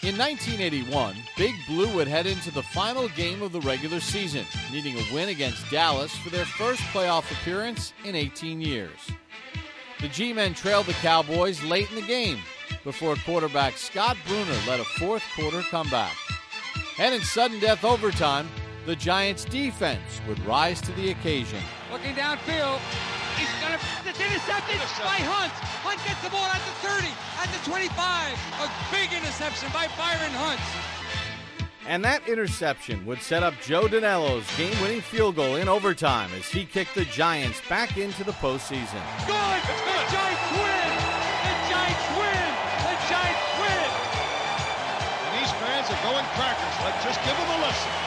In 1981, Big Blue would head into the final game of the regular season, needing a win against Dallas for their first playoff appearance in 18 years. The G-Men trailed the Cowboys late in the game before quarterback Scott Bruner led a fourth-quarter comeback. And in sudden death overtime, the Giants' defense would rise to the occasion. Looking downfield, it's intercepted by Hunt. Hunt gets the ball at the 30, at the 25. A big interception by Byron Hunt. And that interception would set up Joe Danello's game-winning field goal in overtime as he kicked the Giants back into the postseason. Good! The Giants win! The Giants win! The Giants win! And these fans are going crackers. Let's just give them a listen.